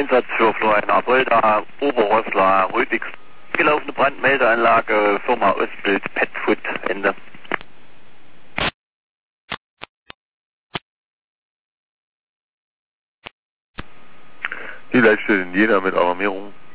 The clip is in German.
Einsatz für Florian Apolda, Oberroslar, Rötigs. Gelaufene Brandmeldeanlage, Firma Ostbild, Petfoot, Ende. Die Leitstelle in Jena mit Alarmierung.